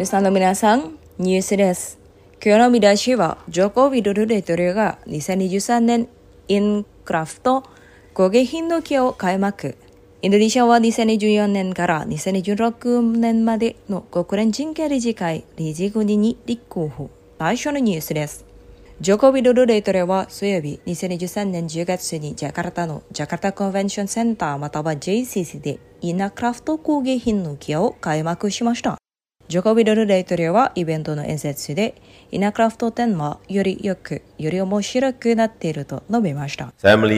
リスナーの皆さん、ニュースです。今日の見出しは、ジョコ・ウィドル大統領が2023年インクラフト工芸品の木を開幕。インドネシアは2024年から2026年までの国連人権理事会理事国に立候補。最初のニュースです。ジョコ・ウィドル大統領は水曜日2023年10月にジャカルタのジャカルタコンベンションセンターまたは JCC でイナクラフト工芸品の木を開幕しました。ジョコ・ウィドル大統領はイベントの演説でイナクラフト展はより良く、より面白くなっていると述べました。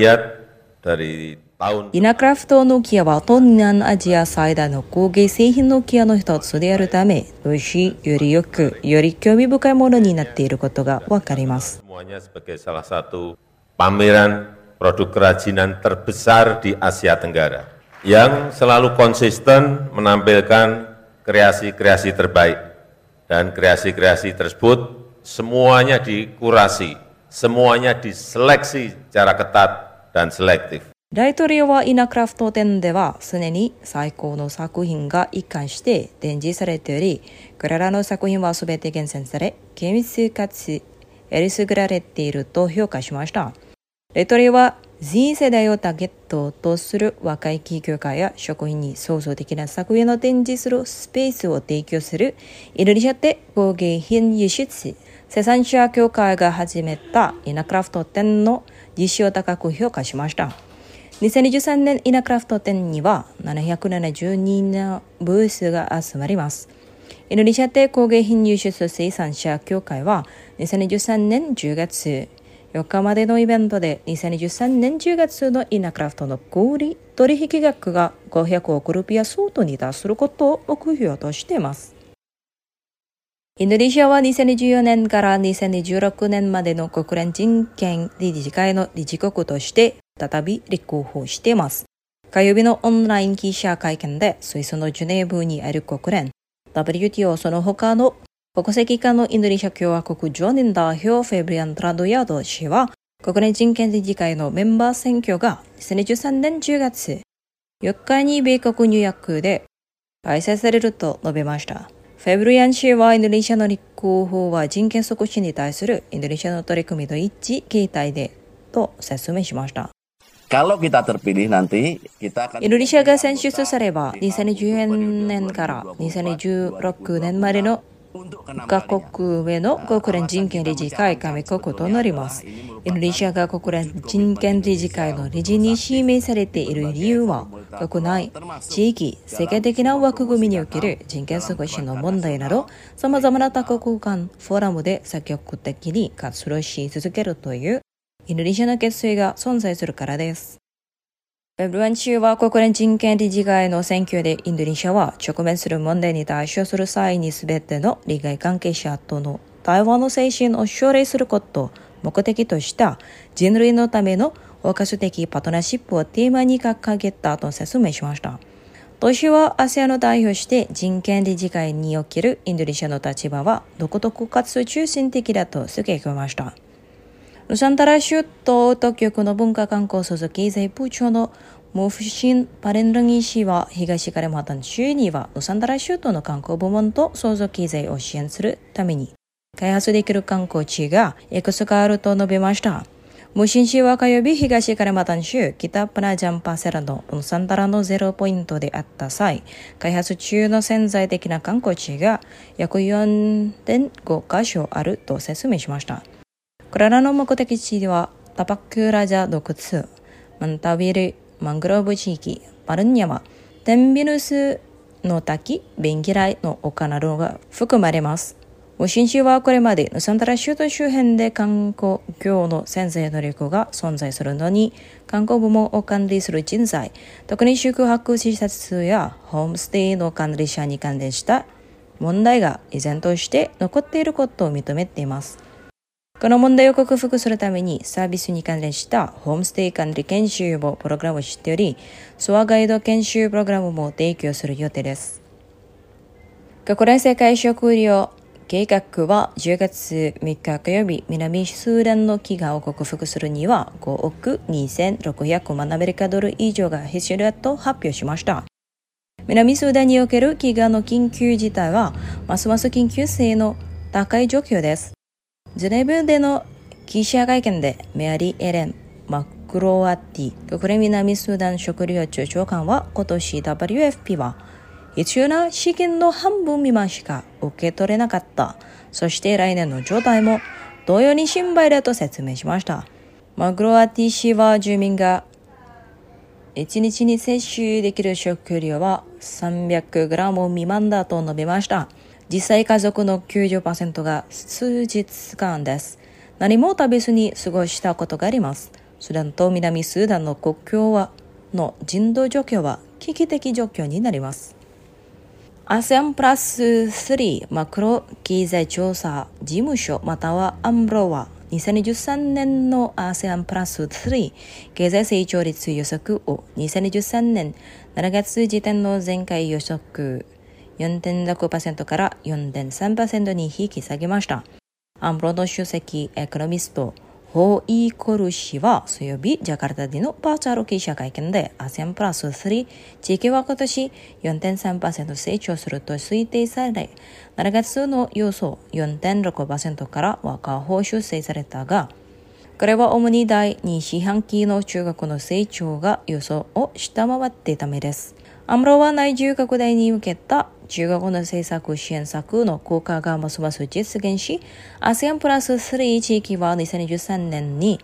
イナクラフトの木は東南アジア最大の工芸製品の木の一つであるため、より良く、より興味深いものになっていることがわかります。 Pameran produk kerajinan terbesar di Asia Tenggara yang selalu konsisten menampilkan kreasi-kreasi terbaik dan kreasi-kreasi tersebut semuanya dikurasi, semuanya diseleksi secara ketat dan selektif. 大統領はイナクラフト展では常に最高の作品が一貫して展示されており、これらの作品はすべて厳選され、厳密かつえりすぐられていると評価しました。大統領は全世代をターゲットとする若い企業家や職員に創造的な作品を展示するスペースを提供するインドネシアで工芸品輸出生産者協会が始めたイナクラフト展の実施を高く評価しました。2023年イナクラフト展には772のブースが集まります。インドネシアで工芸品輸出生産者協会は2023年10月4日までのイベントで2023年10月のイナクラフトの小売取引額が500億ルピア相当に達することを目標としています。インドネシアは2014年から2016年までの国連人権理事会の理事国として再び立候補しています。火曜日のオンライン記者会見でスイスのジュネーブにある国連、WTO その他の国際機関のインドネシア共和国常任代表フェブリアン・トラドヤード氏は国連人権理事会のメンバー選挙が2013年10月4日に米国ニューヨークで開催されると述べました。フェブリアン氏はインドネシアの立候補は人権促進に対するインドネシアの取り組みと一致形態でと説明しました。インドネシアが選出されば2014年から2016年までの各国への国連人権理事会加盟国となります。インドネシアが国連人権理事会の理事に指名されている理由は、国内、地域、世界的な枠組みにおける人権促進の問題など、様々な多国間フォーラムで積極的に活動し続けるというインドネシアの決意が存在するからです。フェブリアン氏は国連人権理事会の選挙でインドネシアは直面する問題に対処する際に全ての利害関係者との対話の精神を奨励することを目的とした人類のための包括的パートナーシップをテーマに掲げたと説明しました。当氏は ASEAN を代表して人権理事会におけるインドネシアの立場は独特かつ中心的だと付け加えました。ヌサンタラ州と当局の文化観光組織経済部長のモフシン・パレンルギ氏は東カリマンタン州にはヌサンタラ州との観光部門と相続経済を支援するために開発できる観光地がいくつかあると述べました。モシン氏は火曜日東カリマンタン州北プナジャンパセラのヌサンタラのゼロポイントであった際、開発中の潜在的な観光地が約 4.5 カ所あると説明しました。これらの目的地はタパクラジャ洞窟、マンタウィル、マングローブ地域、パルン山、テンビヌスの滝、ベンギライの丘などが含まれます。モシン氏はこれまでヌサンタラ州と周辺で観光業の潜在能力が存在するのに、観光部門を管理する人材、特に宿泊施設やホームステイの管理者に関連した問題が依然として残っていることを認めています。この問題を克服するためにサービスに関連したホームステイ管理研修をプログラムしており、ツアーガイド研修プログラムも提供する予定です。国連世界食糧計画は10月3日火曜日、南スーダンの飢餓を克服するには5億2600万アメリカドル以上が必要だと発表しました。 南スーダンにおける飢餓の緊急事態はますます緊急性の高い状況です。ジュネーブでの記者会見でメアリー・エレン・マクロワティ国連南スーダン食糧庁長官は今年 WFP は必要な資金の半分未満しか受け取れなかった。そして来年の状態も同様に心配だと説明しました。マクロワティ氏は住民が1日に摂取できる食料は 300g 未満だと述べました。実際家族の 90% が数日間です。何も食べずに過ごしたことがあります。スーダンと南スーダンの国境の人道状況は危機的状況になります。ASEAN プラス3マクロ経済調査事務所またはアンブロは2023年の ASEAN プラス3経済成長率予測を2023年7月時点の前回予測 4.6% から 4.3% に引き下げました。アンブロの主席エコノミストホー・イーコル氏は水曜日ジャカルタでのバーチャル記者会見で ASEAN プラス3地域は今年 4.3% 成長すると推定され7月の予想 4.6% からは下方修正されたがこれは主に第2四半期の中国の成長が予想を下回っていたためです。アンブロは内需拡大に向けた中国の政策支援策の効果がますます実現し、ASEAN プラス3地域は2023年に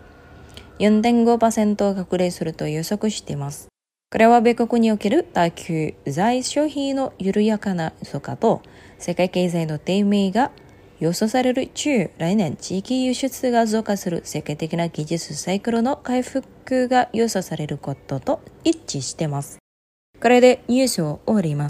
4.5% 拡大すると予測しています。これは米国における経済消費の緩やかな増加と世界経済の低迷が予想される中、来年地域輸出が増加する世界的な技術サイクルの回復が予想されることと一致しています。これでニュースを終わります。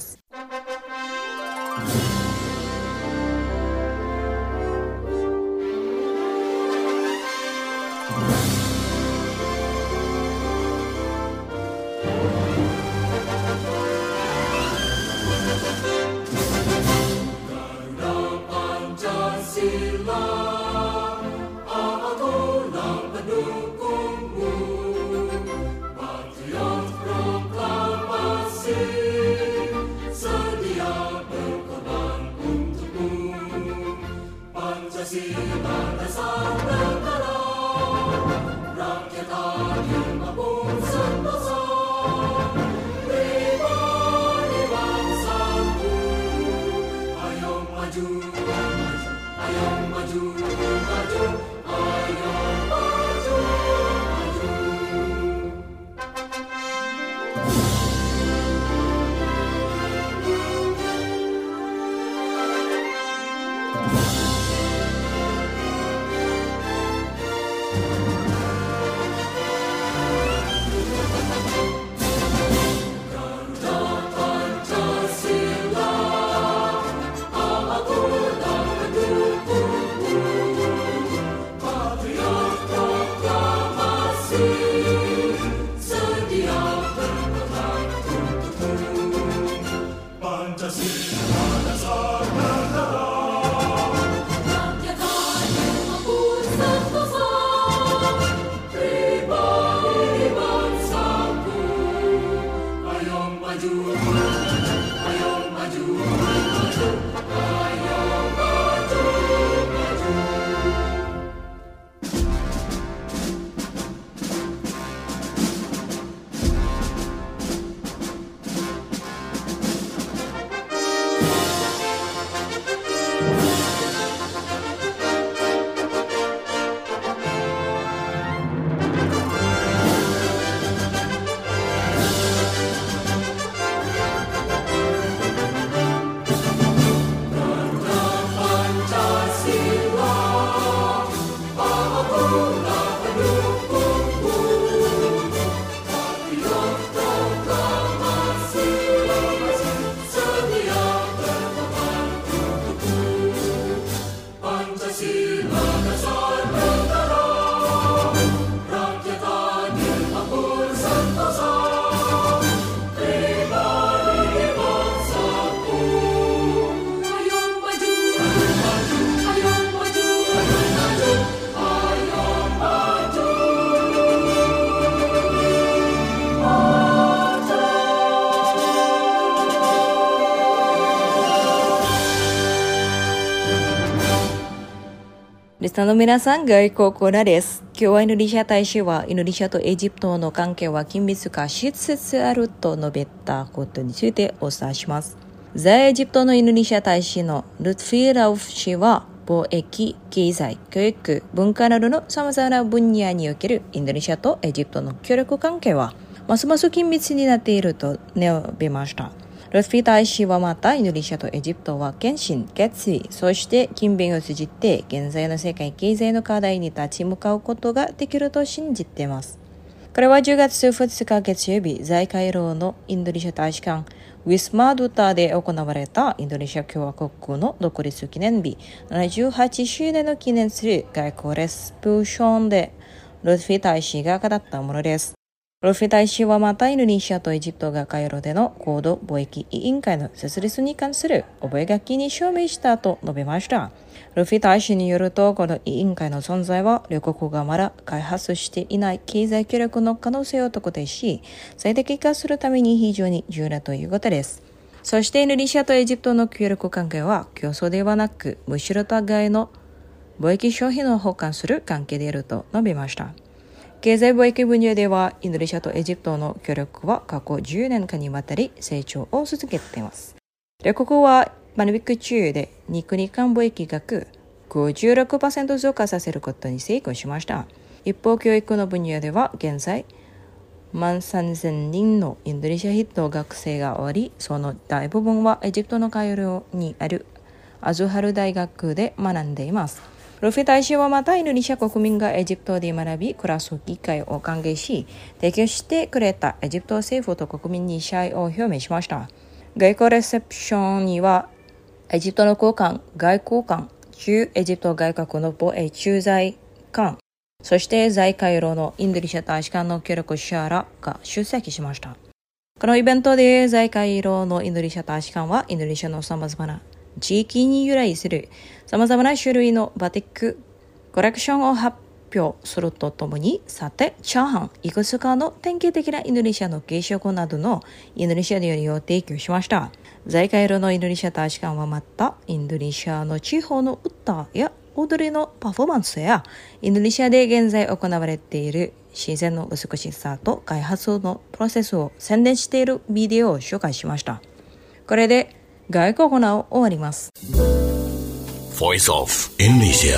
リスナーの皆さん、外交コーナーです。今日はインドネシア大使は、インドネシアとエジプトの関係は緊密かしつつあると述べたことについてお伝えします。在エジプトのインドネシア大使のルトフィ・ラウフ氏は、貿易、経済、教育、文化などの様々な分野におけるインドネシアとエジプトの協力関係は、ますます緊密になっていると述べました。ルトフィ大使はまた、インドネシアとエジプトは献身、決意、そして勤勉を通じて現在の世界経済の課題に立ち向かうことができると信じています。これは10月2日月曜日、在カイロのインドネシア大使館ウィスマ・ドゥタで行われたインドネシア共和国の独立記念日78周年を記念する外交レセプションでルトフィ大使が語ったものです。ルトフィ大使はまたインドネシアとエジプトがカイロでの高度貿易委員会の設立に関する覚書に署名したと述べました。ルトフィ大使によると、この委員会の存在は両国がまだ開発していない経済協力の可能性を特定し、最適化するために非常に重要だということです。そしてインドネシアとエジプトの協力関係は競争ではなく、むしろ互いの貿易商品を補完する関係であると述べました。経済貿易分野では、インドネシアとエジプトの協力は過去10年間にわたり成長を続けています。両国はパシフィック中で2国間貿易額 56% 増加させることに成功しました。一方、教育の分野では現在13,000人のインドネシア人学生がおり、その大部分はエジプトのカイロにあるアズハル大学で学んでいます。ルトフィ大使はまた、インドネシア国民がエジプトで学び暮らす機会を歓迎し、提供してくれたエジプト政府と国民に謝意を表明しました。外交レセプションには、エジプトの高官、外交官、駐エジプト外国の駐在官、そして在カイロのインドネシア大使館の協力者らが出席しました。このイベントで在カイロのインドネシア大使館は、インドネシアの様々な地域に由来する様々な種類のバティックコレクションを発表するとともに、さて、チャーハン、いくつかの典型的なインドネシアの軽食などのインドネシア料理を提供しました。在カイロのインドネシア大使館はまた、インドネシアの地方の歌や踊りのパフォーマンスや、インドネシアで現在行われている自然の美しさと開発のプロセスを宣伝しているビデオを紹介しました。これで外交コーナーを終わります。 Voice of Indonesia。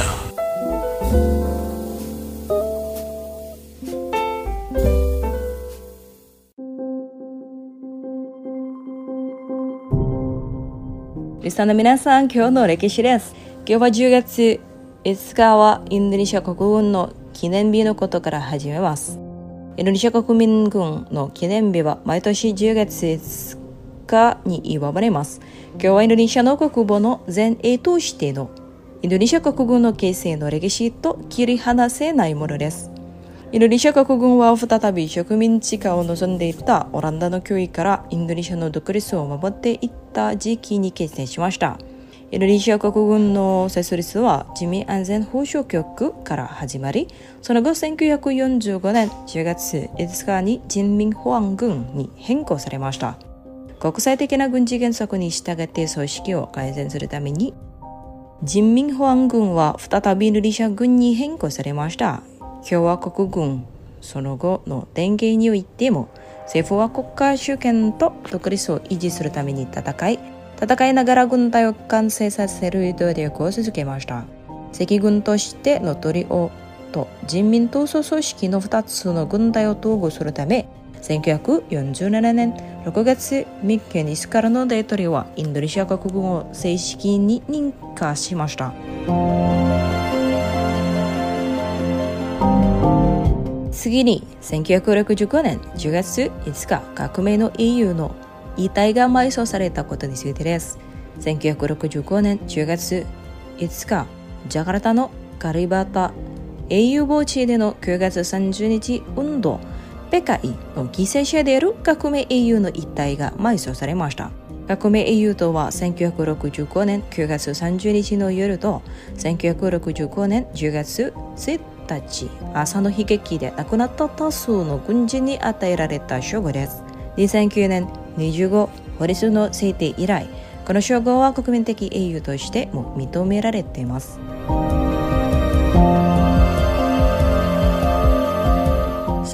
リスナーの皆さん、今日の歴史です。今日は10月5日はインドネシア国軍の記念日のことから始めます。インドネシア国民軍の記念日は毎年10月5日に祝われます。今日はインドネシアの国防の前衛としてのインドネシア国軍の形成の歴史と切り離せないものです。インドネシア国軍は再び植民地化を望んでいたオランダの脅威からインドネシアの独立を守っていった時期に結成しました。インドネシア国軍の設立は自民安全保障局から始まり、その後1945年10月5日に人民保安軍に変更されました。国際的な軍事原則に従って組織を改善するために、人民保安軍は再びインドネシア軍に変更されました。共和国軍、その後の電源においても、政府は国家主権と独立を維持するために戦いながら軍隊を完成させる努力を続けました。赤軍としてのトリオと人民闘争組織の2つの軍隊を統合するため、1947年6月3日に自らの大統領はインドネシア国軍を正式に認可しました。次に1965年10月5日、革命の英雄の遺体が埋葬されたことについてです。1965年10月5日、ジャカルタのカリバタ英雄墓地での9月30日運動PKI の犠牲者である革命英雄の遺体が埋葬されました。革命英雄とは1965年9月30日の夜と1965年10月1日朝の悲劇で亡くなった多数の軍人に与えられた称号です。2009年25法律の制定以来、この称号は国民的英雄としても認められています。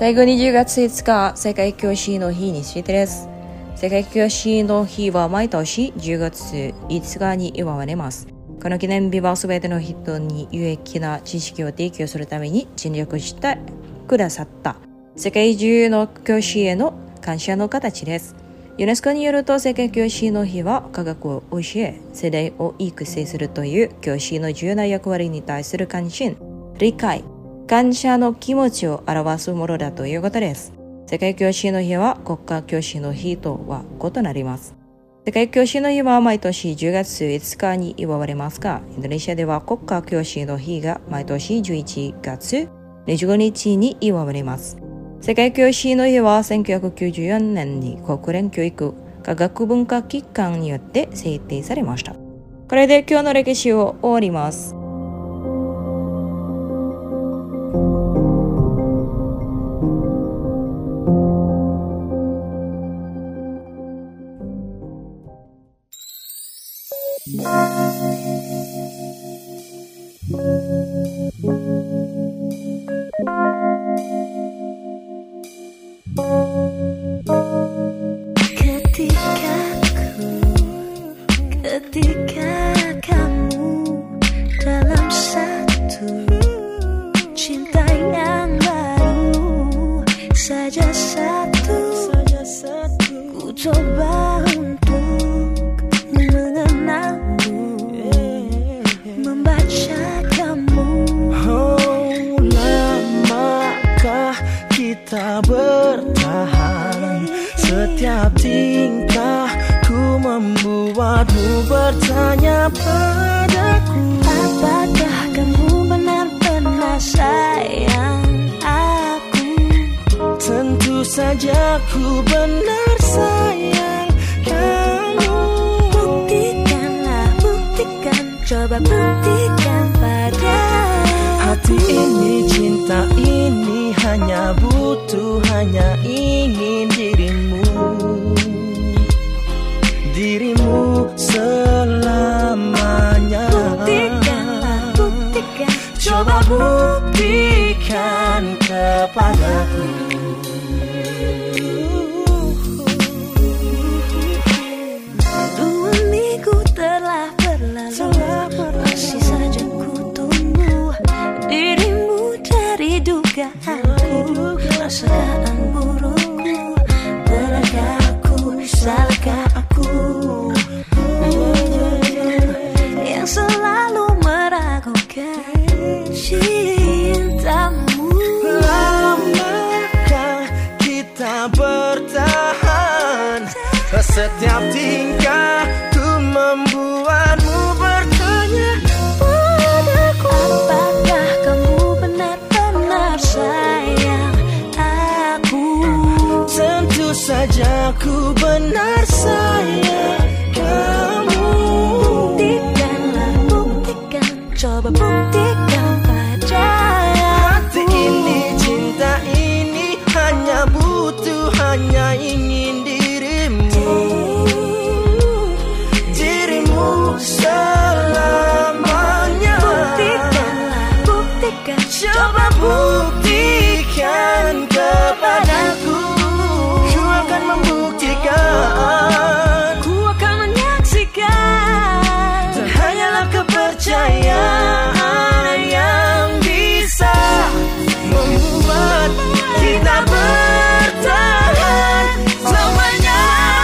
最後に10月5日、世界教師の日についてです。世界教師の日は毎年10月5日に祝われます。この記念日はすべての人に有益な知識を提供するために尽力してくださった世界中の教師への感謝の形です。ユネスコによると、世界教師の日は科学を教え、世代を育成するという教師の重要な役割に対する関心、理解、感謝の気持ちを表すものだということです。世界教師の日は国家教師の日とは異なります。世界教師の日は毎年10月5日に祝われますが、インドネシアでは国家教師の日が毎年11月25日に祝われます。世界教師の日は1994年に国連教育科学文化機関によって制定されました。これで今日の歴史を終わります。 Ketika kamu dalam satu cinta yang baru, saja satu ku coba untuk mengenalmu, membaca kamu. Oh, lamakah kita bertahan? Setiap tingkah membuatmu bertanya padaku, apakah kamu benar-benar sayang aku? Tentu saja ku benar sayang kamu. Buktikanlah, buktikan, coba buktikan pada hati ini, cinta ini hanya butuh, hanya ingin dirimu selamanya. Buktikanlah, buktikan, coba buktikan kepadaku. 2 minggu telah berlalu, masih saja ku tunggu dirimu dari dugaanku. Rasakan burukku, benarkah aku, salahkah aku yang selalu meragukan cintamu? Lamakah kita bertahan? Setiap tingkah ku membuatmu bertanya padaku, apakah kamu benar-benar sayang aku? Tentu saja ku benar sayang kamu. Buktikanlah, buktikan, coba buktikan pada hati ini, cinta ini hanya butuh, hanya ingin dirimu selamanya. Buktikanlah, buktikan, coba buktikan kepadaku. Ku akan membuktikan, ku akan menyaksikan, dan hanyalah kepercayaan yang bisa membuat kita bertahan selamanya.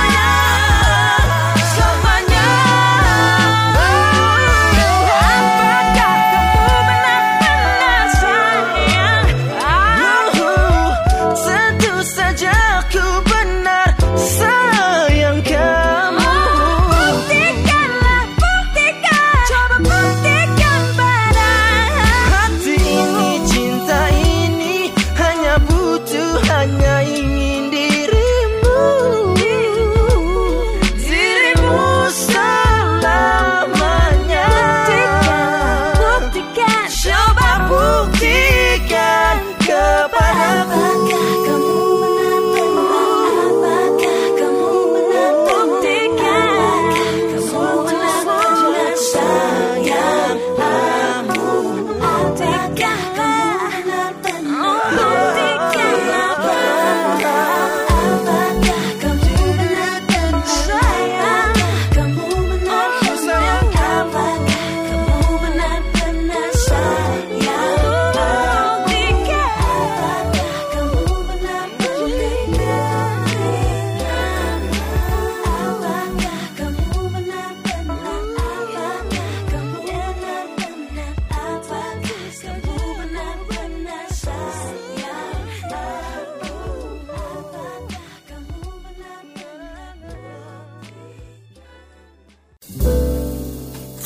apakah kamu benar-benar sayang aku? Tentu saja ku benar sayang kamu. Buktikanlah, buktikan, coba buktikan pada hati ini, cinta ini hanya butuh, hanya ingin dirimu selamanya. Buktikan, Coba buktikan kepadaku. apakah kamu benar-benar, apakah kamu benar-benar buktikan, kamu benar-benar sayang aku? Apakah kamu benar-benar buktikanlah,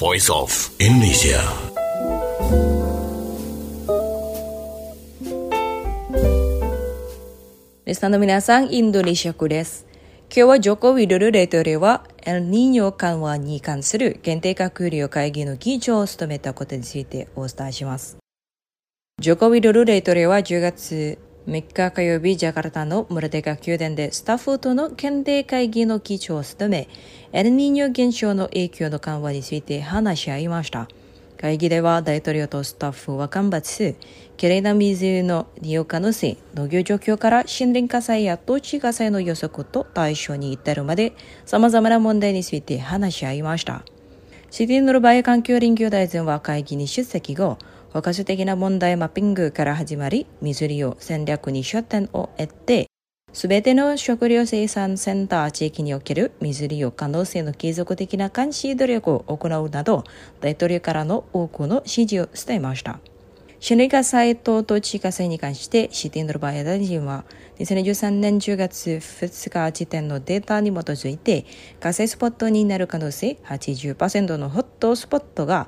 Voice of Indonesia. Listener の皆さん、インドネシア語です。今日はジョコ・ウィドル大統領はエルニーニョ緩和に関する限定閣僚会議の議長を務めたことについてお伝えします。ジョコ・ウィドル大統領は10月3日火曜日、ジャカルタのムラデカ宮殿でスタッフとの検定会議の議長を務め、エルニーニョ現象の影響の緩和について話し合いました。会議では大統領とスタッフは干ばつ、きれいな水の利用可能性、農業状況から森林火災や土地火災の予測と対処に至るまで様々な問題について話し合いました。シティヌルバイ環境林業大臣は会議に出席後、包括的な問題マッピングから始まり、水利用戦略に焦点を得て、すべての食料生産センター地域における水利用可能性の継続的な監視努力を行うなど、大統領からの多くの指示を伝えました。森林火災と土地火災に関して、シティヌルバイ大臣は、2013年10月2日時点のデータに基づいて、火災スポットになる可能性 80% のホットスポットが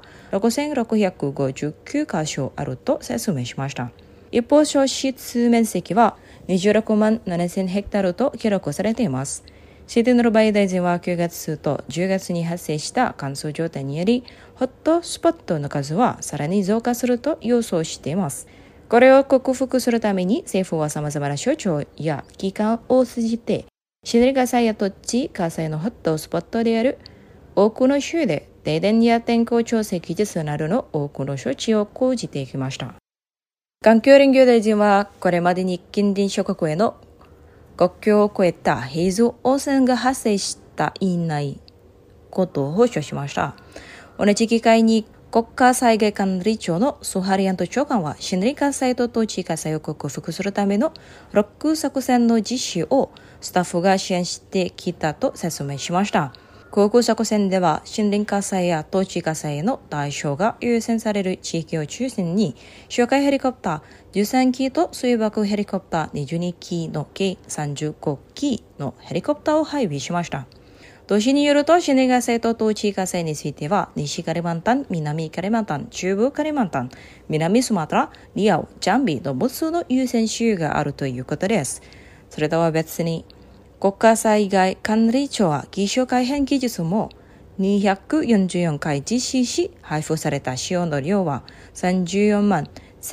6659箇所あると説明しました。一方、消失面積は26万7000ヘクタールと記録されています。シティヌルバイ大臣は9月と10月に発生した乾燥状態により、ホットスポットの数はさらに増加すると予想しています。これを克服するために政府は様々な省庁や機関を通じて、森林火災や土地火災のホットスポットである多くの州で停電や天候調整技術などの多くの処置を講じていきました。環境林業大臣はこれまでに近隣諸国への国境を越えたヘイズ汚染が発生したいないことを保証しました。同じ機会に国家災害管理庁のソハリアント長官は森林火災と土地火災を克服するためのロック作戦の実施をスタッフが支援してきたと説明しました。航空作戦では森林火災や土地火災への対処が優先される地域を中心に哨戒ヘリコプター13機と水爆ヘリコプター22機の計35機のヘリコプターを配備しました。同市によると森林火災と土地火災については西カリマンタン、南カリマンタン、中部カリマンタン、南スマトラ、リアオ、ジャンビの6つの優先州があるということです。それとは別に国家災害管理庁は気象改変技術も244回実施し、配布された塩の量は34万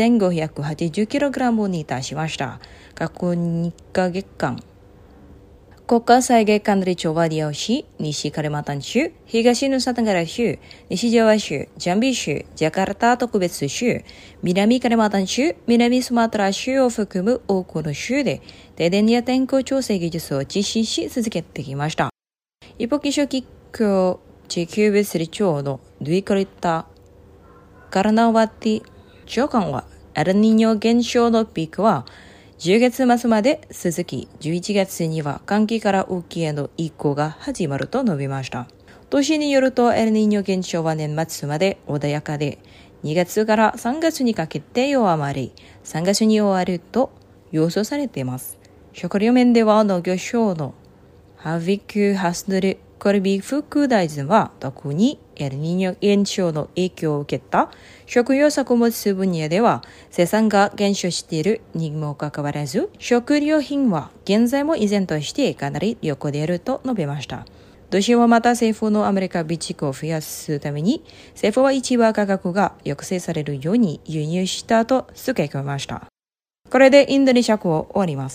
1580kg に達しました。過去2ヶ月間、国家災害管理庁はリアオ市、西カリマンタン州、東ヌサテンガラ州、西ジャワ州、ジャンビ州、ジャカルタ特別州、南カリマンタン州、南スマトラ州を含む多くの州で停電や天候調整技術を実施し続けてきました。一方、気象機構地球物理庁のドゥイカリタ・カラナワティ長官は、エルニーニョ現象のピークは10月末まで続き、11月には寒気から雨季への移行が始まると述べました。都市によるとエルニーニョ現象は年末まで穏やかで、2月から3月にかけて弱まり、3月に終わると予想されています。食料面では農業省のハビク・ハスヌル・コルビ副大臣は特にエルニーニョ現象の影響を受けた食用作物分野では生産が減少しているにもかかわらず、食料品は現在も依然としてかなり良好であると述べました。同氏はまた政府のアメリカ備蓄を増やすために、政府は市場価格が抑制されるように輸入したと付け加えました。これでインドネシア語を終わります。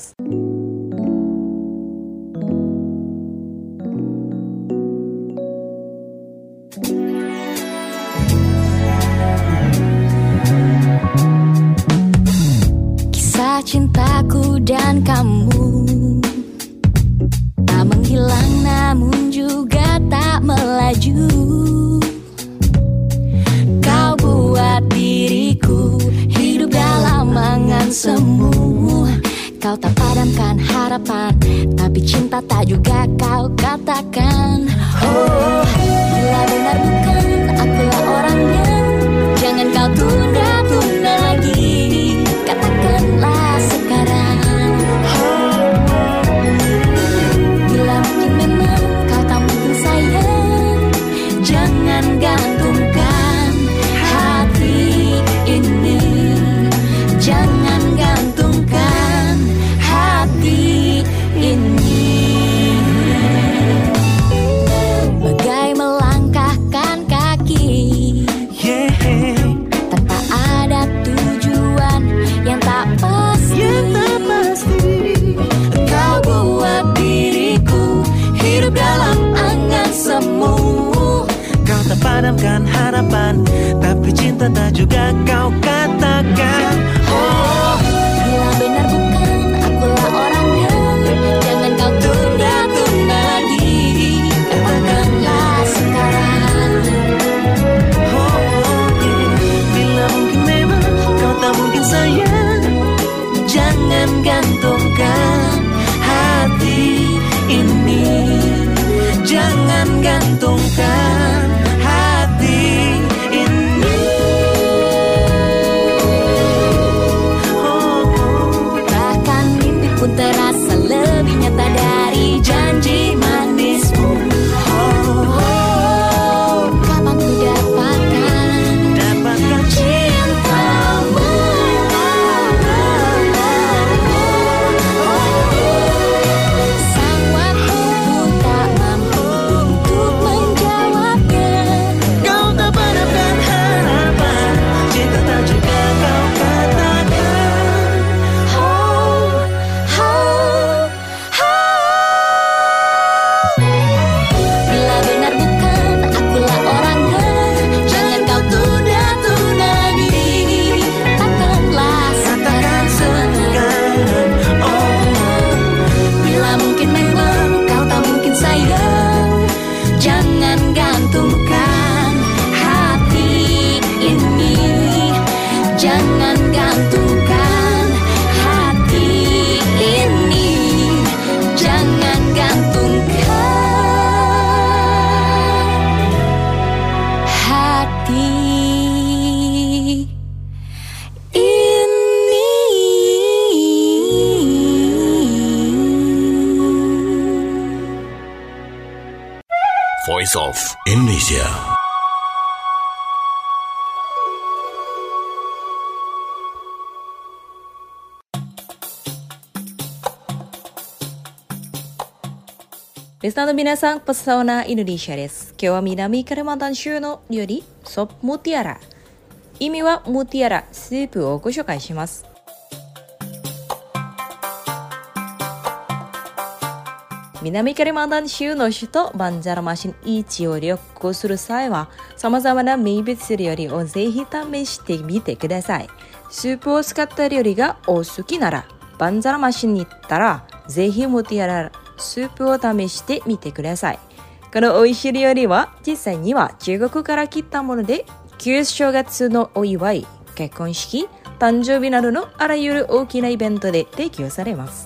Kisah cintaku dan kamu tak menghilang namun juga tak melaju. Kau buat diriku hidup dalam angan semu. Kau tak padamkan harapan, tapi cinta tak juga kau katakan. Oh, bila benar bukan akulah orangnya, jangan kau tunda-tunda lagi. Katakanlah sekarang. Bila mungkin memang kau tak mungkin sayang, jangan gantung padamkan harapan, tapi cinta tak juga kau katakan. Oh, bila benar bukan akulah orangnya, jangan kau tunda-tunda lagi, katakanlah sekarang. oh, bila mungkin memang kau tak mungkin sayang, jangan gantungkan hati ini, jangan gantungkan hati ini. Bahkan mimpi pun terasa lebih nyata dari janji manismu. Kapan ku dapatkan cintamu? Sang waktu pun tak mampu untuk menjawabnya. Kau tak padamkan harapan, cinta tak juga kau katakan. Bila benar bukan akulah orangnya, jangan kau tunda-tunda lagi, katakanlah Katakan sekarang. Bila mungkin memang kau tak mungkin sayang, jangan gantungkan hati ini, jangan gantungkan hati ini, jangan gantungkan hati ini. Voice of Indonesia. Listenerの皆さん、Pesona Indonesia です。今日は南カリマンタン州の料理、ソップムティアラ。意味はムティアラ、スープをご紹介します。南カリマンタン州の首都バンジャラマシン1を旅行する際は、様々な名物料理をぜひ試してみてください。スープを使った料理がお好きなら、バンジャラマシンに行ったら、ぜひムティアラスープを試してみてください。この美味しい料理は実際には中国から来たもので、旧正月のお祝い、結婚式、誕生日などのあらゆる大きなイベントで提供されます。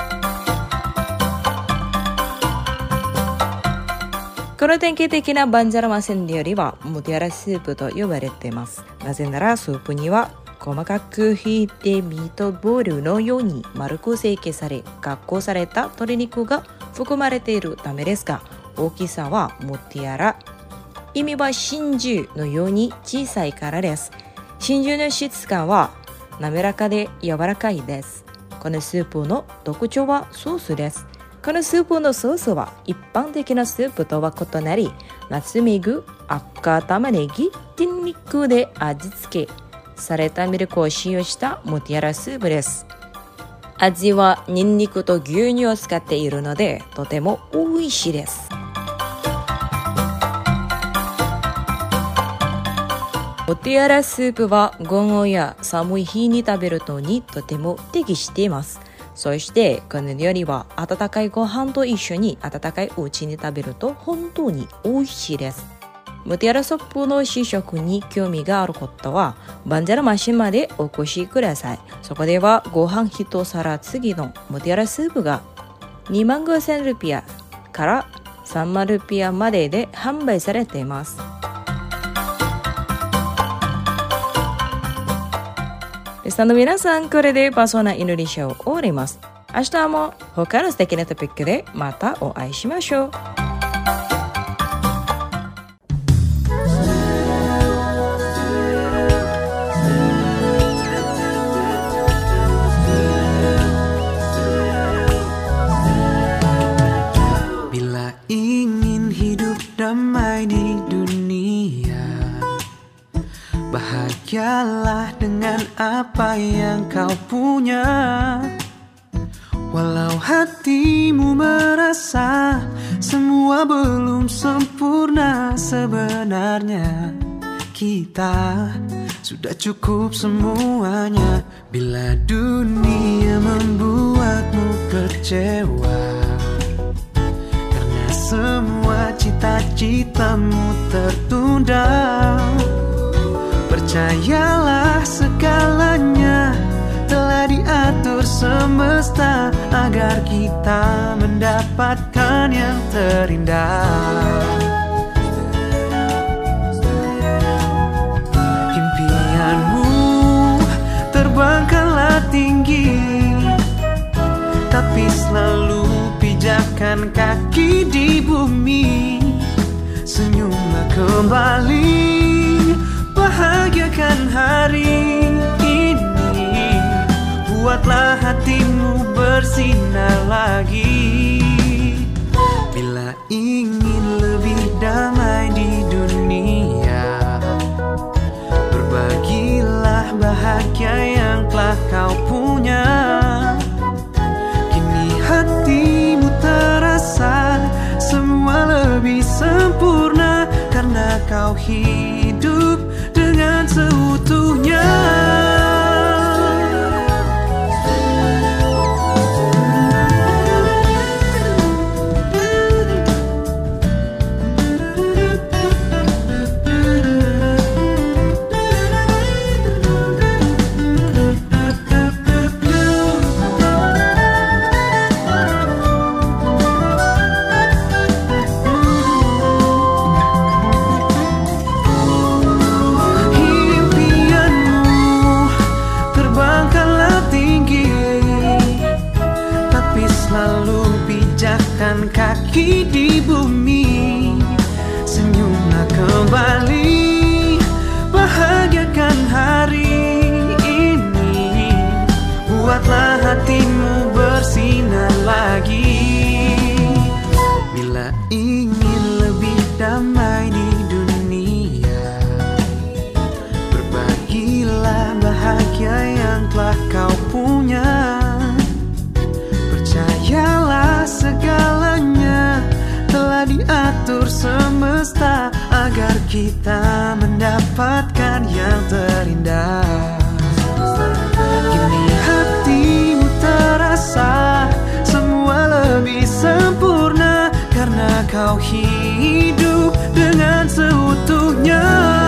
この典型的なバンジャラマシン料理はムティアラスープと呼ばれています。なぜならスープには細かくひいてミートボールのように丸く成形され加工された鶏肉が含まれているためですが、大きさはムティアラ、意味は真珠のように小さいからです。真珠の質感は滑らかで柔らかいです。このスープの特徴はソースです。このスープのソースは一般的なスープとは異なり、ナツメグ、赤玉ねぎ、ニンニクで味付けされたミルクを使用したムティアラスープです。味はニンニクと牛乳を使っているのでとても美味しいです。ムティアラスープは午後や寒い日に食べるのにとても適しています。そしてこの料理は温かいご飯と一緒に温かいうちに食べると本当に美味しいです。ムティアラソップの試食に興味がある方はバンジャラマシンまでお越しください。そこではご飯一皿次のムティアラスープが25,000ルピアから3万ルピアまでで販売されています。リスナーの皆さん、これでパーソナインドネシアを終わります。明日も他の素敵なトピックでまたお会いしましょう。 Bila ingin hidup damai di dunia, bahagialah dengan apa yang kau punya. Walau hatimu merasa semua belum sempurna, sebenarnya kita sudah cukup semuanya. Bila dunia membuatmu kecewa karena semua cita-citamu tertunda, percayalah segalanya telah diatur semesta agar kita mendapatkan yang terindah. Impianmu terbangkanlah tinggi, tapi selalu pijakkan kaki di bumi. Senyumlah kembali, bahagiakan hari ini. Buatlah hatimu bersinar lagi. Bila ingin lebih damai di dunia, berbagilah bahagia yang telah kau punya. Kini hatimu terasa semua lebih sempurna karena kau hidup dengan seutuhnya. Kaki di bumi, senyumlah kembali, bahagiakan hari ini. Buatlah hatimu bersinar lagi. Bila ingin lebih damai di dunia, berbagilah bahagia yang telah kau punya. Percayalah segalanya telah diatur semesta agar kita mendapatkan yang terindah. Kini hatimu terasa semua lebih sempurna karena kau hidup dengan seutuhnya.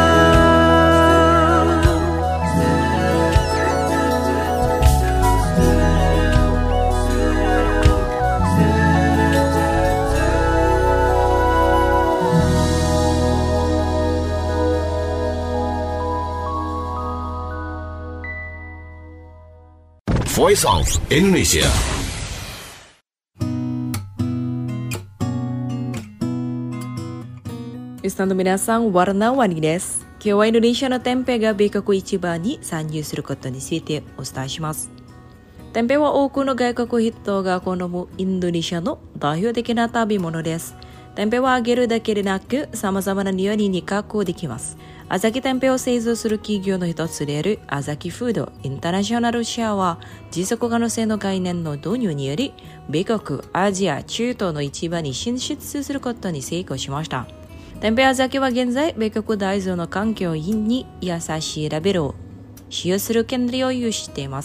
Voice of Indonesia. Listener minasan, warna-warni desu. Kyou wa Indonesia no tempe ga Beikaku Ichiban ni sanju suru koto ni tsuite osutai shimasu. Tempe wa oku no gaikaku hito ga konomu Indonesia no daihoutekii na tabimono desu. Tempe wa ageru dake de naku, samazama na niyoi ni nikkaku dekimasu. アザキテンペを製造する企業の一つであるアザキフードインターナショナルシェアは持続可能性の概念の導入により米国、アジア、中東の市場に進出することに成功しました。テンペアザキは現在米国大豆の環境品に優しいラベルを使用する権利を有しています。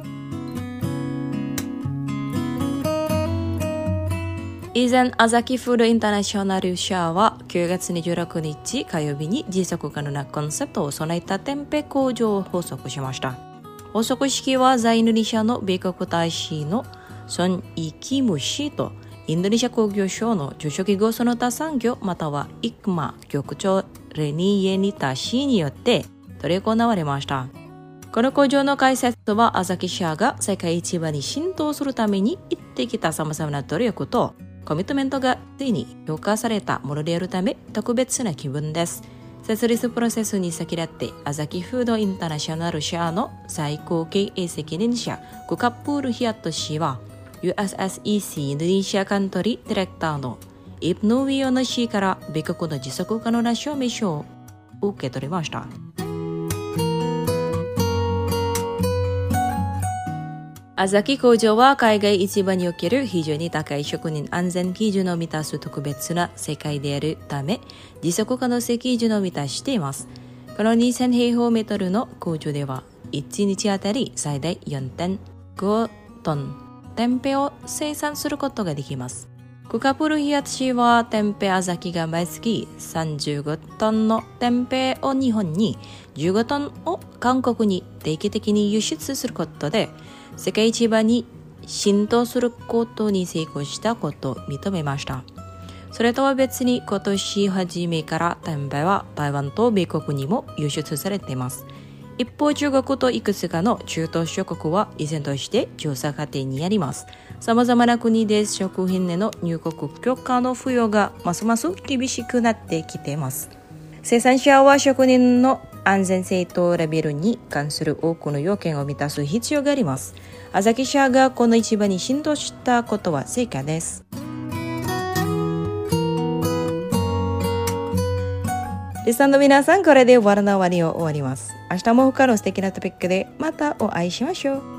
以前、アザキフードインターナショナルシェアは9月26日火曜日に持続可能なコンセプトを備えたテンペ工場を発足しました。発足式は在インドネシアの米国大使のソン・イキム氏とインドネシア工業省の助手記号その他産業またはイクマ局長レニー・エニタ氏によって取り行われました。この工場の開設はアザキシェアが世界市場に浸透するために行ってきた様々な努力とコミットメントがついに評価されたものであるため特別な気分です。設立プロセスに先立ってアザキフードインターナショナルシェアの最高経営責任者グカップールヒヤット氏は USSEC インドネシアカントリーディレクターのイプノウィオの氏から米国の持続可能な証明書を受け取りました。 アザキ工場は海外市場における非常に高い職人安全基準を満たす特別な世界であるため、持続可能性基準を満たしています。この2000平方メートルの工場では、1日あたり最大 4.5 トンテンペを生産することができます。クカプルヒヤチはテンペアザキが毎月35トンのテンペを日本に、15トンを韓国に定期的に輸出することで、世界市場に浸透することに成功したことを認めました。それとは別に今年初めからテンペは台湾と米国にも輸出されています。一方、中国といくつかの中東諸国は依然として調査過程にあります。様々な国で食品への入国許可の付与がますます厳しくなってきています。生産者は職人の安全性とレベルに関する多くの要件を満たす必要があります。アザキ社がこの市場に浸透したことは成果です。リスナーの皆さん、これでワルナワリを終わります。明日も他の素敵なトピックでまたお会いしましょう。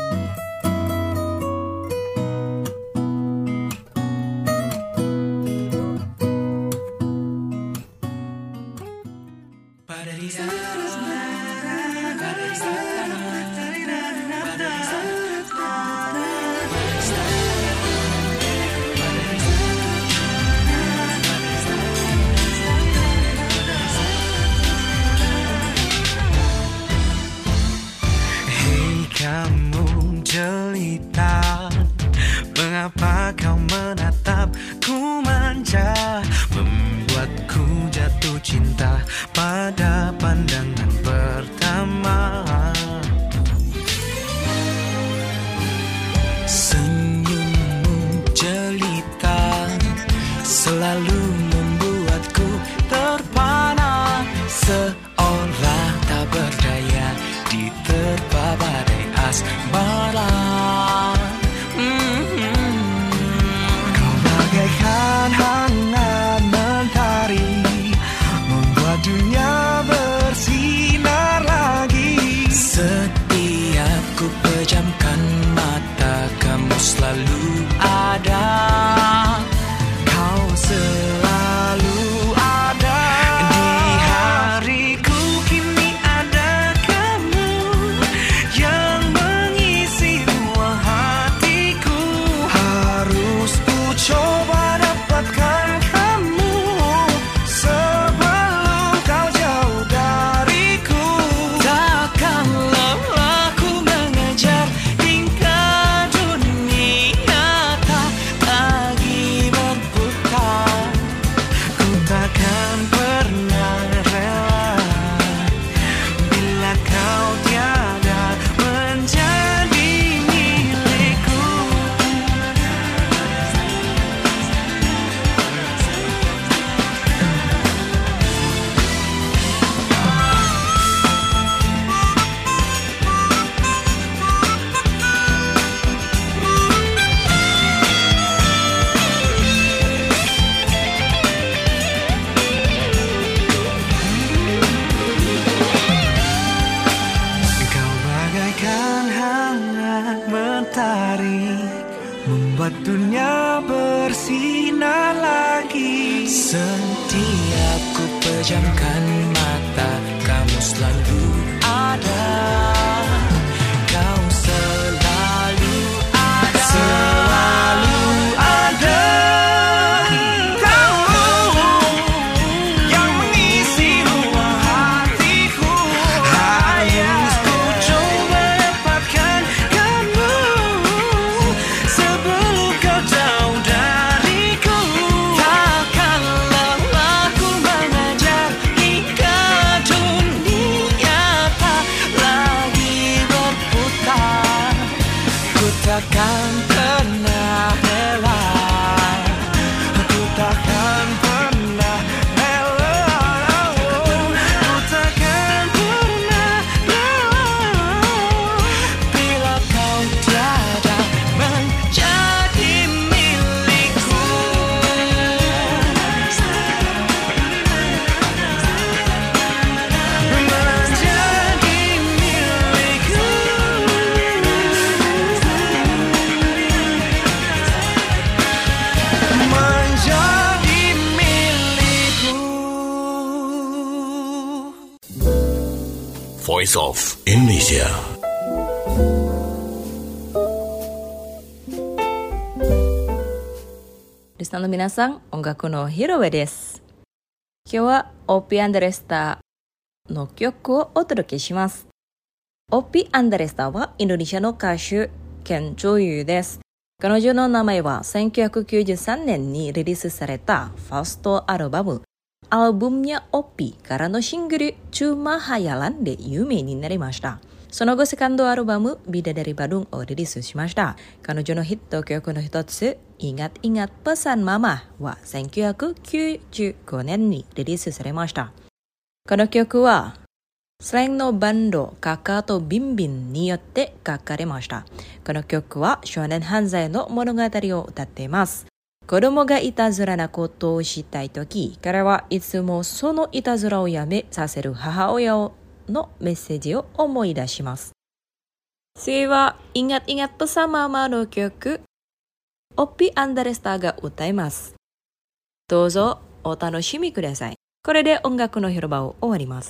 Kamu jelita, mengapa kau menatapku manja, membuatku jatuh cinta pada pandangan pertama. Senyummu jelita, selalu membuatku terpana, seolah tak berdaya diterpa badai asmara. Kau bagaikan hangat mentari, membuat dunia bersinar lagi. Setiap ku pejamkan mata, kamu selalu ada. Kau selalu ada di hariku. Kini ada kamu yang mengisi ruang hatiku. Harus ku coba dapatkan kamu sebelum kau jauh dariku. Takkan lelah ku mengejar hingga dunia tak lagi berputar. Ku takkan pernah rela bila kau tiada menjadi milikku. Kau bagaikan hangat mentari, membuat dunia bersinar lagi. Setiap ku pejamkan mata, kamu selalu ada. Kau selalu ada. Selalu ada. Kamu yang mengisi ruang hatiku. Harus ku coba dapatkan kamu sebelum kau jauh dariku. Takkan lelah ku mengejar hingga dunia tak lagi berputar. Ku takkan pernah rela, ku takkan pernah rela, ku takkan pernah rela bila kau tiada menjadi milikku. Menjadi milikku. Voice of Indonesia. リスナーの皆さん、音楽の広場です。今日はオピアンドレスタの曲をお届けします。オピアンドレスタはインドネシアの歌手兼女優です。彼女の名前は1993年にリリースされたファーストアルバムAlbumnya OpiからのシングルCuma Hayalanで有名になりました。その後セカンドアルバムBidadari Badungをリリースしました。彼女のヒット曲の一つIngat-ingat Pesan Mamaは1995年にリリースされました。この曲はスラングのバンドカカとビンビンによって書かれました。この曲は少年犯罪の物語を歌っています。子供がいたずらなことをしたいとき、彼はいつもそのいたずらをやめさせる母親のメッセージを思い出します。次はIngat-ingat Pesan Mamaの曲、Opi Andrestaが歌います。どうぞお楽しみください。これで音楽の広場を終わります。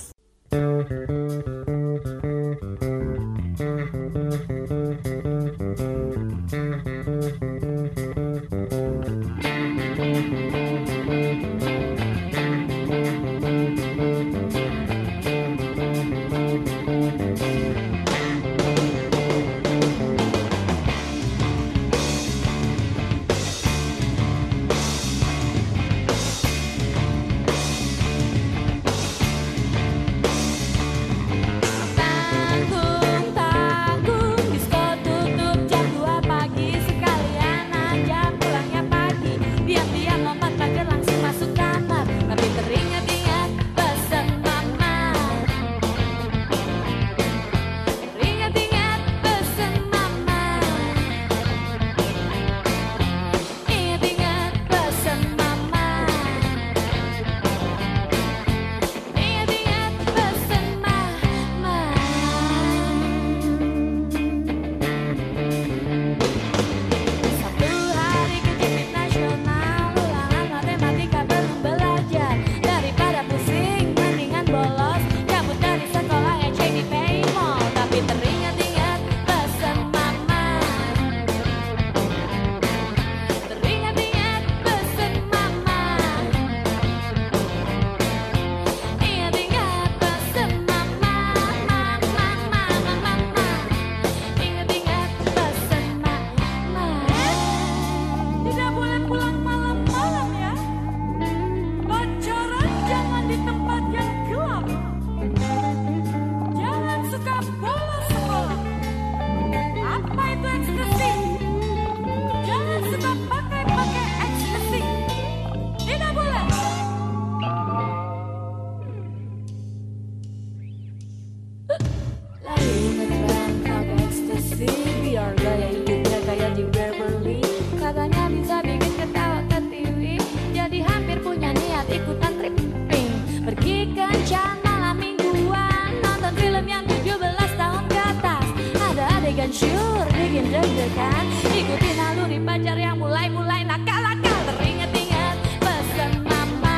Syur bikin deg-degan, ikuti naluri pacar yang mulai-mulai nakal-nakal. Teringat-ingat pesan mama,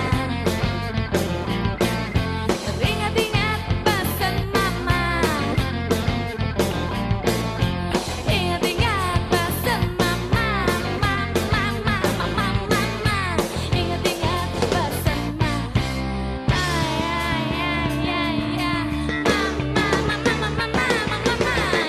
teringat-ingat pesan mama, ingat-ingat pesan mama, mama, mama, mama, ingat-ingat pesan mama, ya, mama, mama, mama, mama.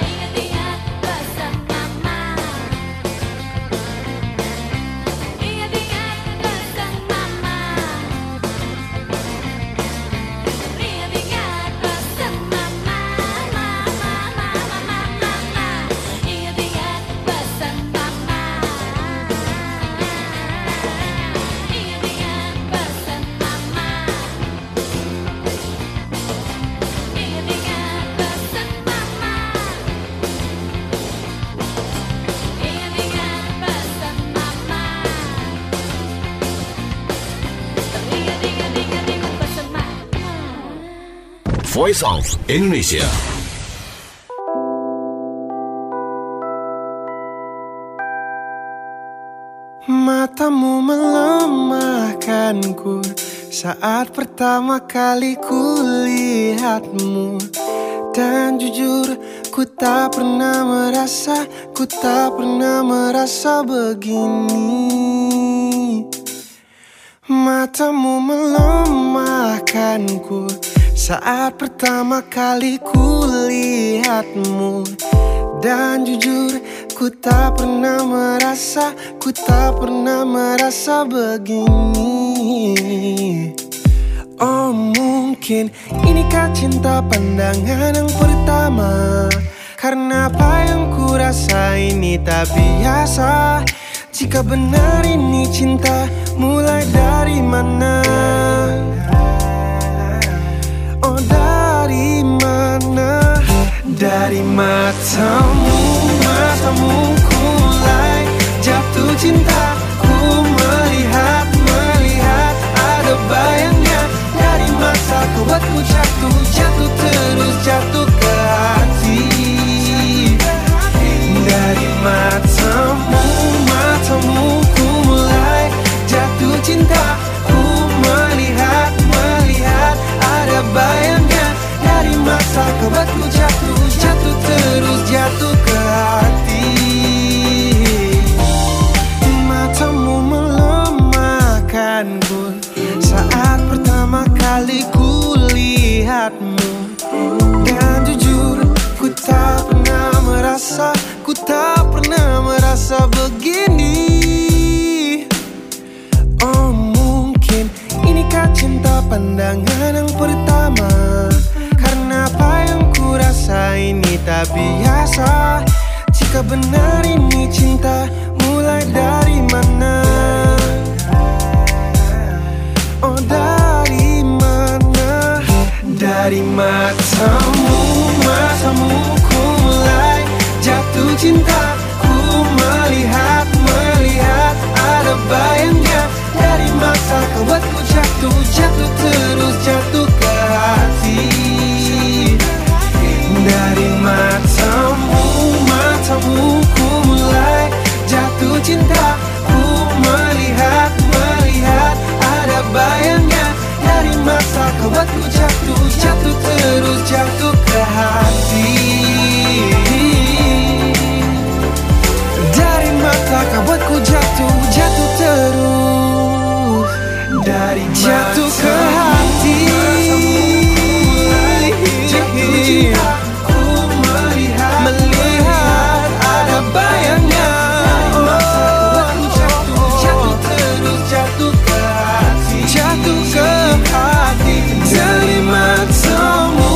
Voice of Indonesia. Matamu melemahkanku saat pertama kali ku lihatmu. Dan jujur ku tak pernah merasa begini. Matamu melemahkanku saat pertama kali ku lihatmu. Dan jujur ku tak pernah merasa begini. Oh mungkin inikah cinta pandangan yang pertama, karena apa yang ku rasa ini tak biasa. Jika benar ini cinta, mulai dari mana? Oh dari mana? Dari matamu ku mulai jatuh cinta. Ku melihat ada bayangnya. Dari mata kau buatku jatuh terus jatuh ke hati. Dari matamu ku mulai jatuh cinta. Ku melihat ada bayangnya. Dari mata kau buatku jatuh terus jatuh ke hati. Matamu melemahkanku saat pertama kali ku lihatmu. Dan jujur ku tak pernah merasa begini. Oh mungkin inikah cinta pandangan yang pertama, karena apa yang ku rasa ini tak biasa. Jika benar ini cinta, mulai dari mana? Oh dari mana? Dari matamu ku mulai jatuh cinta. Ku melihat ada bayangnya. Dari mata kau buatku jatuh terus jatuh ke hati. Dari matamu ku mulai jatuh cinta. Ku melihat ada bayangnya. Dari mata kau buatku jatuh terus jatuh ke hati. Dari mata kau buatku jatuh terus. Dari jatuh ke hati. Jatuh cinta. Ku melihat ada bayangnya. Dari mata kau buatku jatuh terus jatuh ke hati. Jatuh ke hati. Dari matamu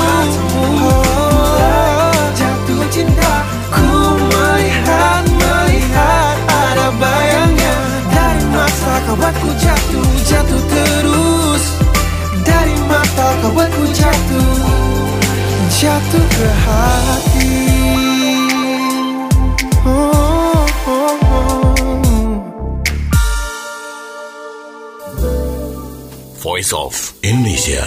jatuh cinta. Ku melihat ada bayangnya. Dari mata kau buatku jatuh terus. Dari mata kau buatku jatuh ke hati. Voice of Indonesia.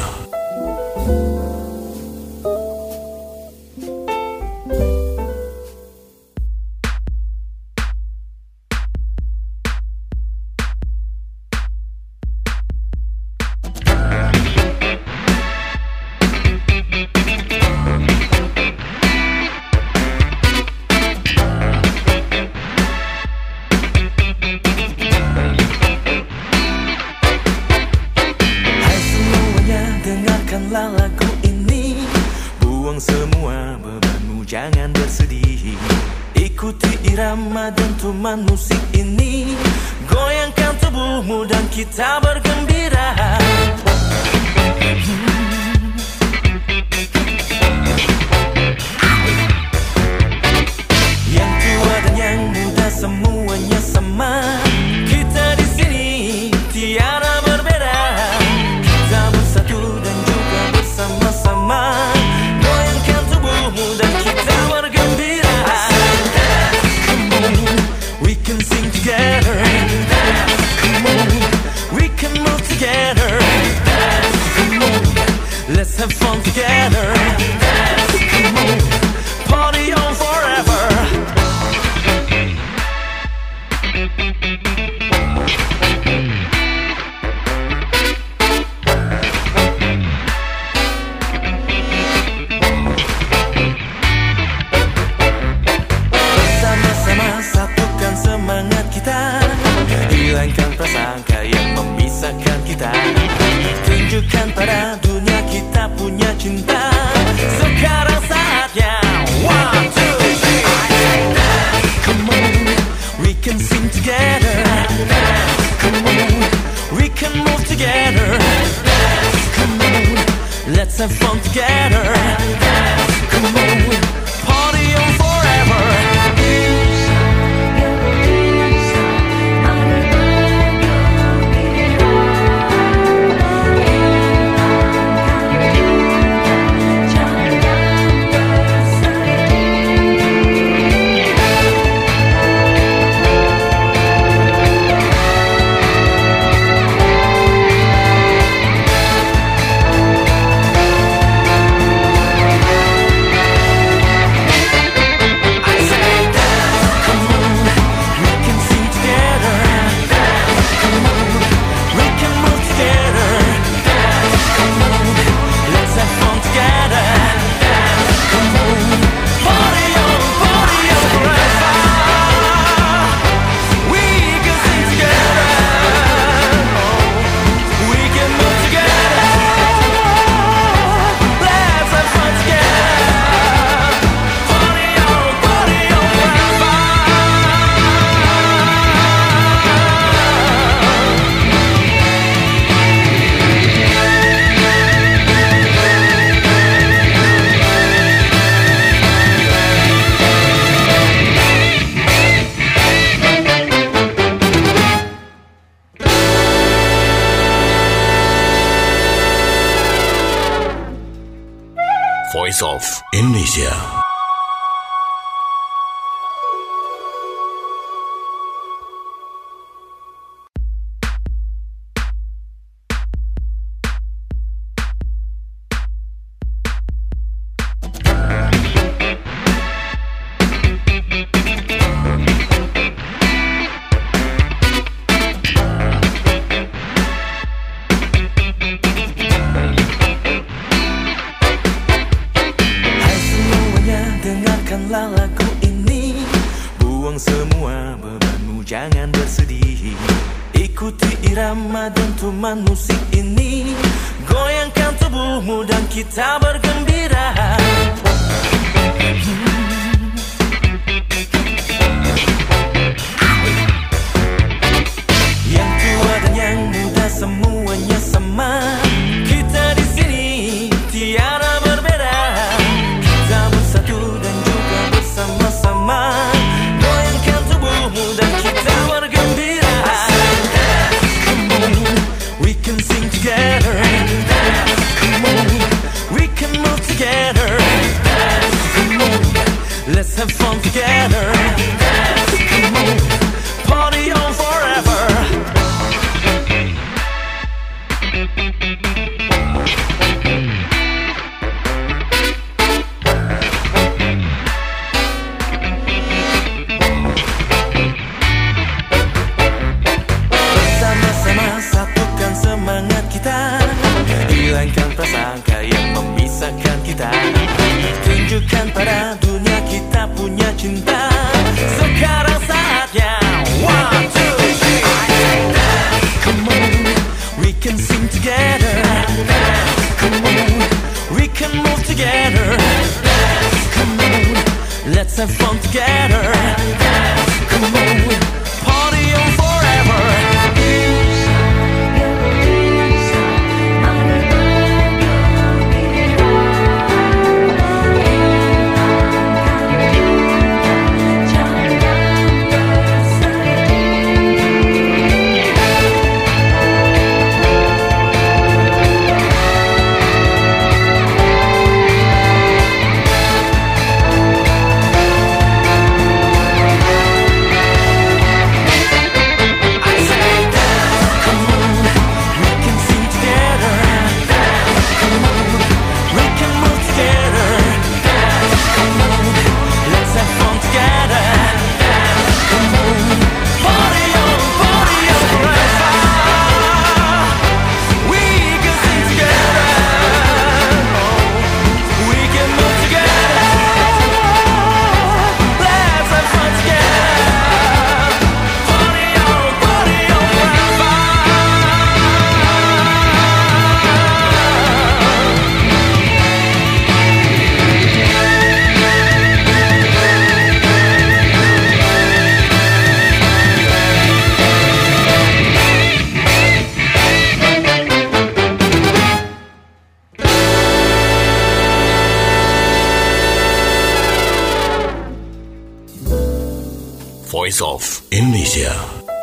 Lagu ini, buang semua bebanmu, jangan bersedih. Ikuti irama dentuman musik ini, goyangkan tubuhmu dan kita bergembira. Yang tua dan yang muda semuanya sama. Kita di sini tiada berbeda. Kita bersatu dan sama-sama, goyangkan tubuhmu dan kita bergembira. Come on, we can sing together. Come on, we can move together. Come on, Tunjukkan pada dunia kita punya cinta. Sekarang saatnya. 1, 2, 3. Come on, we can sing together. Come on, we can move together. Come on, let's have fun together. Come on, party on forever. Voice of Indonesia. Lagu ini, buang semua bebanmu, jangan bersedih. Ikuti irama dentuman musik ini, goyangkan tubuhmu dan kita bergembira. Yang tua dan yang muda semuanya sama. Kita di sini tiada berbeda. Kita bersatu dan sama-sama, goyangkan tubuhmu dan kita bergembira. Come on, we can sing together. Come on, we can move together. Come on, let's have fun together. Come on, party on forever. Satukan semangat kita, hilangkan prasangka yang memisahkan kita. Tunjukkan pada dunia kita punya cinta. Sekarang saatnya. 1, 2, 3. Come on, we can sing together. Come on, we can move together. Come on, let's have fun together. Come on, party on forever. Voice of Indonesia.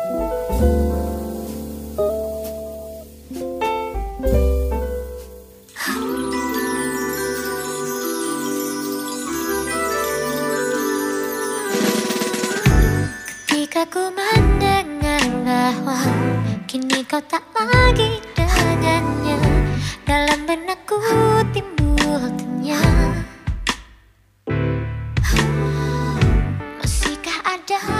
Ketika ku mendengar bahwa kini kau tak lagi dengannya, dalam benakku timbul tanya, masihkah ada